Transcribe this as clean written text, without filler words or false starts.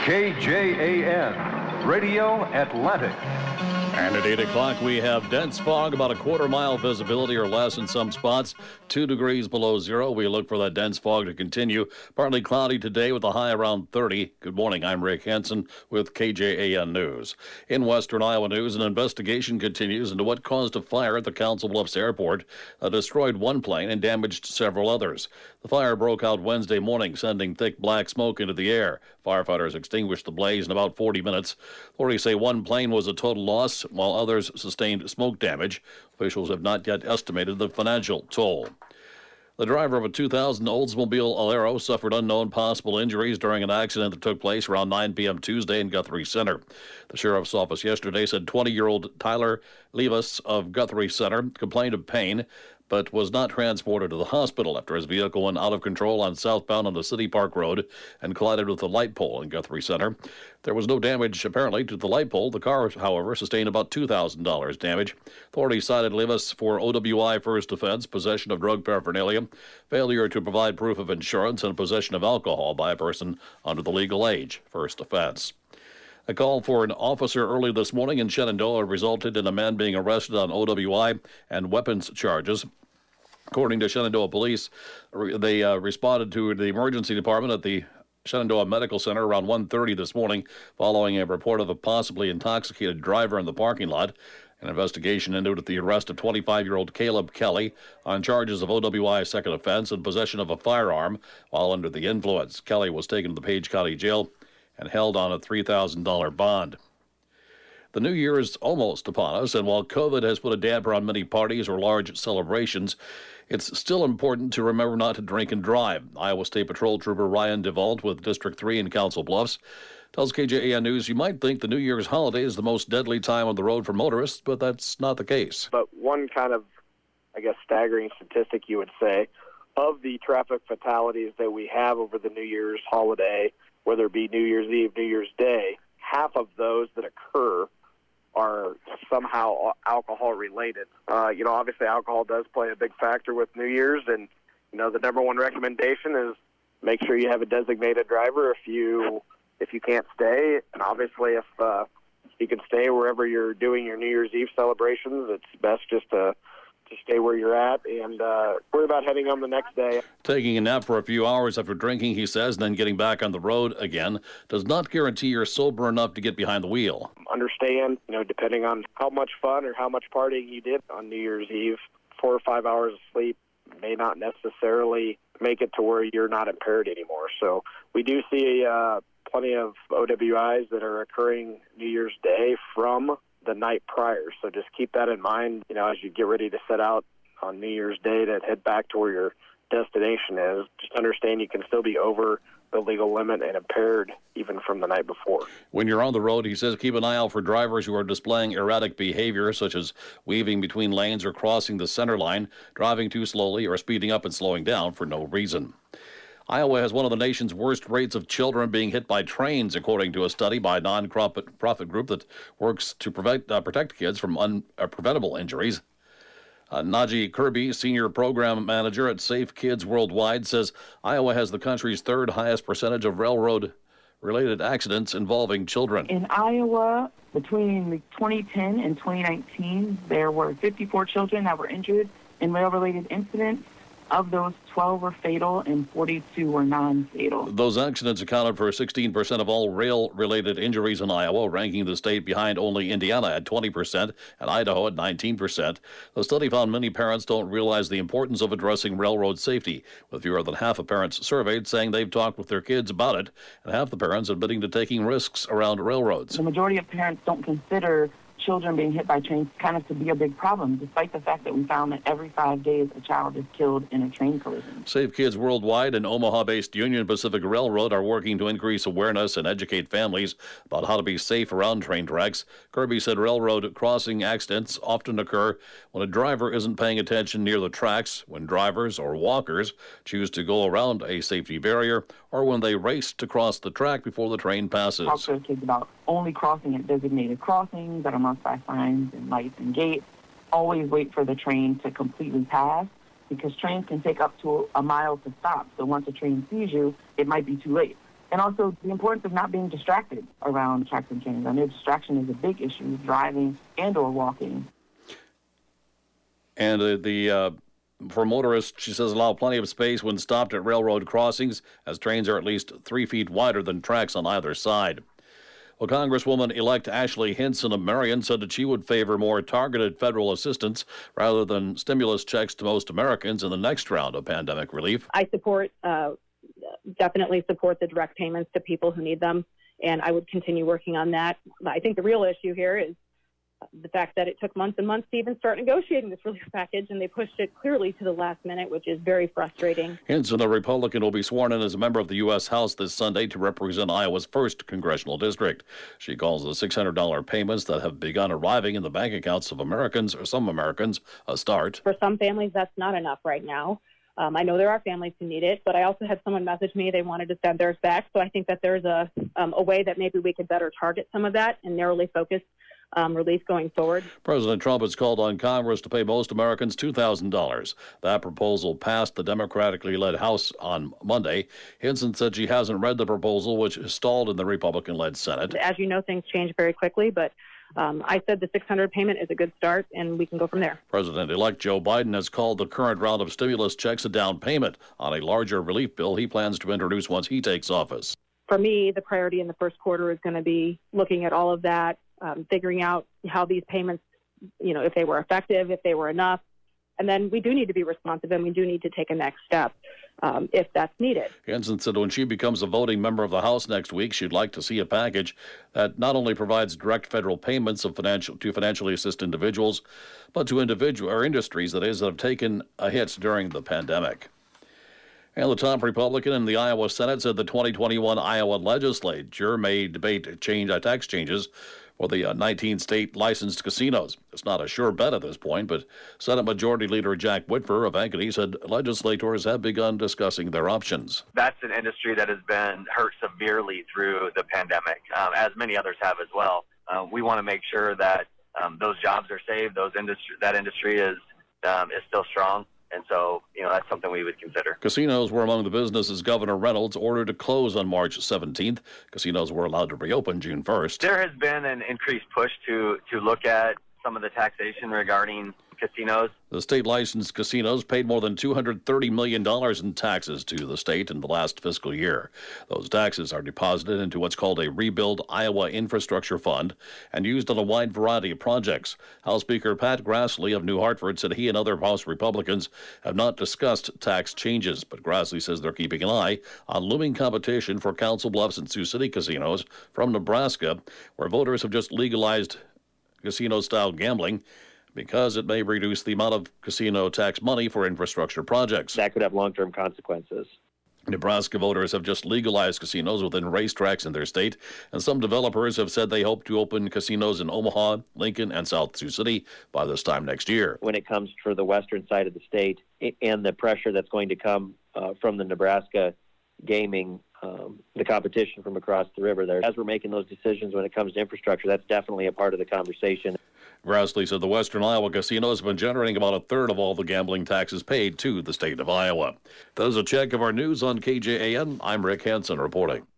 KJAN, Radio Atlantic. And at 8 o'clock, we have dense fog, about a quarter-mile visibility or less in some spots, 2 degrees below zero. We look for that dense fog to continue. Partly cloudy today with a high around 30. Good morning, I'm Rick Henson with KJAN News. In Western Iowa news, an investigation continues into what caused a fire at the Council Bluffs Airport that destroyed one plane and damaged several others. The fire broke out Wednesday morning, sending thick black smoke into the air. Firefighters extinguished the blaze in about 40 minutes. Authorities say one plane was a total loss, while others sustained smoke damage. Officials have not yet estimated the financial toll. The driver of a 2000 Oldsmobile Alero suffered unknown possible injuries during an accident that took place around 9 p.m. Tuesday in Guthrie Center. The sheriff's office yesterday said 20-year-old Tyler Levis of Guthrie Center complained of pain, but was not transported to the hospital after his vehicle went out of control on southbound on the City Park Road and collided with a light pole in Guthrie Center. There was no damage, apparently, to the light pole. The car, however, sustained about $2,000 damage. Authorities cited Levis for OWI first offense, possession of drug paraphernalia, failure to provide proof of insurance, and possession of alcohol by a person under the legal age, first offense. A call for an officer early this morning in Shenandoah resulted in a man being arrested on OWI and weapons charges. According to Shenandoah police, they responded to the emergency department at the Shenandoah Medical Center around 1:30 this morning following a report of a possibly intoxicated driver in the parking lot. An investigation ended the arrest of 25-year-old Caleb Kelly on charges of OWI second offense and possession of a firearm while under the influence. Kelly was taken to the Page County Jail and held on a $3,000 bond. The new year is almost upon us, and while COVID has put a damper on many parties or large celebrations, it's still important to remember not to drink and drive. Iowa State Patrol Trooper Ryan DeVault with District 3 in Council Bluffs tells KJAN News you might think the New Year's holiday is the most deadly time on the road for motorists, but that's not the case. But one kind of, staggering statistic you would say, of the traffic fatalities that we have over the New Year's holiday, whether it be New Year's Eve, New Year's Day, half of those that occur are somehow alcohol-related. Obviously alcohol does play a big factor with New Year's, and, the number one recommendation is make sure you have a designated driver if you can't stay. And obviously if you can stay wherever you're doing your New Year's Eve celebrations, it's best just to stay where you're at and worry about heading home the next day. Taking a nap for a few hours after drinking, he says, then getting back on the road again does not guarantee you're sober enough to get behind the wheel. Understand, depending on how much fun or how much partying you did on New Year's Eve, 4 or 5 hours of sleep may not necessarily make it to where you're not impaired anymore. So we do see plenty of OWIs that are occurring New Year's Day from the night prior. So just keep that in mind, as you get ready to set out on New Year's Day to head back to where your destination is. Just understand you can still be over the legal limit and impaired even from the night before. When you're on the road, he says, keep an eye out for drivers who are displaying erratic behavior, such as weaving between lanes or crossing the center line, driving too slowly, or speeding up and slowing down for no reason. Iowa has one of the nation's worst rates of children being hit by trains, according to a study by a non-profit group that works to protect kids from preventable injuries. Najee Kirby, senior program manager at Safe Kids Worldwide, says Iowa has the country's third highest percentage of railroad-related accidents involving children. In Iowa, between 2010 and 2019, there were 54 children that were injured in rail-related incidents. Of those, 12 were fatal and 42 were non-fatal. Those accidents accounted for 16% of all rail-related injuries in Iowa, ranking the state behind only Indiana at 20% and Idaho at 19%. The study found many parents don't realize the importance of addressing railroad safety, with fewer than half of parents surveyed saying they've talked with their kids about it, and half the parents admitting to taking risks around railroads. The majority of parents don't consider children being hit by trains kind of to be a big problem, despite the fact that we found that every 5 days a child is killed in a train collision. Safe Kids Worldwide and Omaha-based Union Pacific Railroad are working to increase awareness and educate families about how to be safe around train tracks. Kirby said railroad crossing accidents often occur when a driver isn't paying attention near the tracks, when drivers or walkers choose to go around a safety barrier, or when they race to cross the track before the train passes. Talk to kids about only crossing at designated crossings that are marked by signs and lights and gates. Always wait for the train to completely pass, because trains can take up to a mile to stop. So once a train sees you, it might be too late. And also the importance of not being distracted around tracks and trains. I know distraction is a big issue, driving and or walking. And for motorists, she says, allow plenty of space when stopped at railroad crossings, as trains are at least 3 feet wider than tracks on either side. Well, Congresswoman-elect Ashley Hinson of Marion said that she would favor more targeted federal assistance rather than stimulus checks to most Americans in the next round of pandemic relief. I definitely support the direct payments to people who need them, and I would continue working on that. I think the real issue here is the fact that it took months and months to even start negotiating this relief package, and they pushed it clearly to the last minute, which is very frustrating. Hinson, a Republican, will be sworn in as a member of the U.S. House this Sunday to represent Iowa's 1st congressional district. She calls the $600 payments that have begun arriving in the bank accounts of Americans, or some Americans, a start. For some families, that's not enough right now. I know there are families who need it, but I also had someone message me they wanted to send theirs back. So I think that there's a way that maybe we could better target some of that and narrowly focus relief going forward. President Trump has called on Congress to pay most Americans $2,000. That proposal passed the Democratically led House on Monday. Hinson said she hasn't read the proposal, which is stalled in the Republican-led Senate. As you know, things change very quickly, but I said the $600 payment is a good start, and we can go from there. President-elect Joe Biden has called the current round of stimulus checks a down payment on a larger relief bill he plans to introduce once he takes office. For me, the priority in the first quarter is going to be looking at all of that, figuring out how these payments, if they were effective, if they were enough. And then we do need to be responsive, and we do need to take a next step if that's needed. Hinson said when she becomes a voting member of the House next week, she'd like to see a package that not only provides direct federal payments to financially assist individuals, but to industries, that have taken a hit during the pandemic. And the top Republican in the Iowa Senate said the 2021 Iowa legislature may debate tax changes for the 19 state licensed casinos. It's not a sure bet at this point, but Senate Majority Leader Jack Whitver of Ankeny said legislators have begun discussing their options. That's an industry that has been hurt severely through the pandemic, as many others have as well. We want to make sure that those jobs are saved, that industry is still strong. And so, that's something we would consider. Casinos were among the businesses Governor Reynolds ordered to close on March 17th. Casinos were allowed to reopen June 1st. There has been an increased push to look at some of the taxation regarding casinos. The state licensed casinos paid more than $230 million in taxes to the state in the last fiscal year. Those taxes are deposited into what's called a Rebuild Iowa Infrastructure Fund and used on a wide variety of projects. House Speaker Pat Grassley of New Hartford said he and other House Republicans have not discussed tax changes, but Grassley says they're keeping an eye on looming competition for Council Bluffs and Sioux City casinos from Nebraska, where voters have just legalized casino-style gambling because it may reduce the amount of casino tax money for infrastructure projects. That could have long-term consequences. Nebraska voters have just legalized casinos within racetracks in their state, and some developers have said they hope to open casinos in Omaha, Lincoln, and South Sioux City by this time next year. When it comes for the western side of the state and the pressure that's going to come from the Nebraska gaming, the competition from across the river there, as we're making those decisions when it comes to infrastructure, that's definitely a part of the conversation. Grassley said the Western Iowa casinos have been generating about a third of all the gambling taxes paid to the state of Iowa. That is a check of our news on KJAN. I'm Rick Hansen reporting.